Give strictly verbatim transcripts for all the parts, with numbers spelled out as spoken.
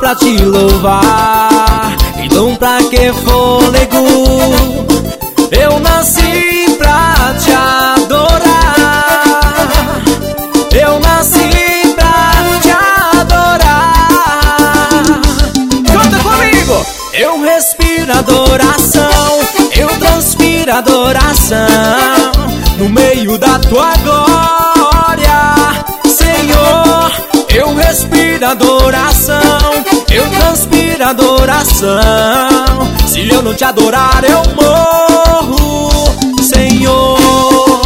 pra te louvar, então pra que fôlego? Eu nasci pra te adorar, eu nasci pra te adorar. Canta comigo! Eu respiro adoração, eu transpiro adoração, no meio da tua glória, Senhor. Eu respiro adoração, eu transpiro adoração, se eu não te adorar eu morro, Senhor.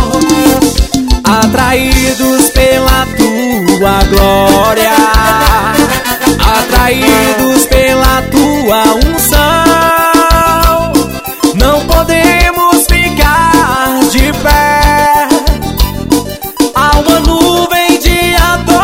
Atraídos pela tua glória, atraídos pela tua unção, não podemos ficar de pé. Há uma nuvem de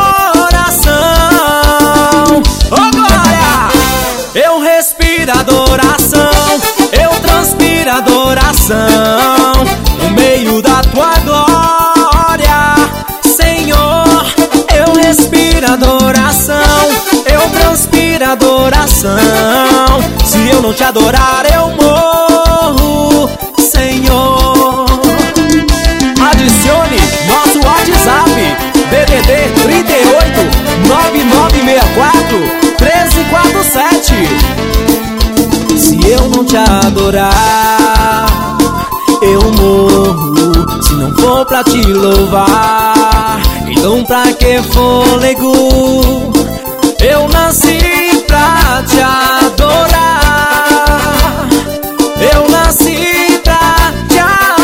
adoração. Oh glória! Eu respiro adoração, eu transpiro adoração, no meio da tua glória, Senhor. Eu respiro adoração, eu transpiro adoração, se eu não te adorar eu morro, Senhor. Adicione nosso WhatsApp D D D trinta e oito, nove nove seis quatro, um três quatro sete. Se eu não te adorar eu morro, se não for pra te louvar, então pra que fôlego? Eu nasci pra te adorar, eu nasci pra te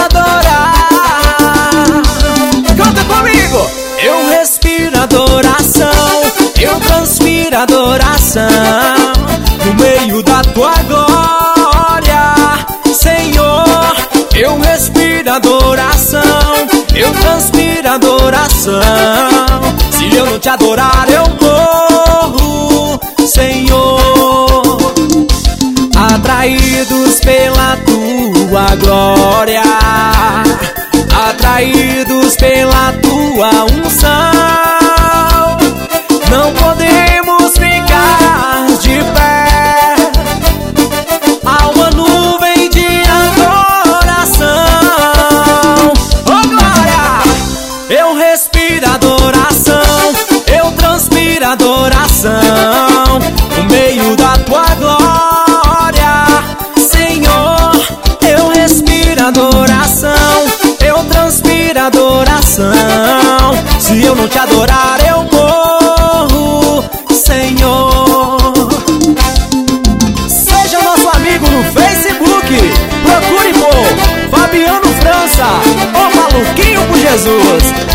adorar. Canta comigo! Eu respiro adoração, eu transpiro adoração, no meio da tua glória, Senhor. Eu respiro adoração, eu transpiro adoração, se eu não te adorar eu morro, Senhor. Atraídos pela tua glória, atraídos pela tua unção, não podemos ficar de pé. Há uma nuvem de adoração. Oh glória! Eu respiro adoração, eu transpiro adoração, no meio da tua glória, Senhor. Eu respiro adoração, eu transpiro adoração, se eu não te adorar eu morro, Senhor. Seja nosso amigo no Facebook, procure por Fabiano França, o maluquinho por Jesus.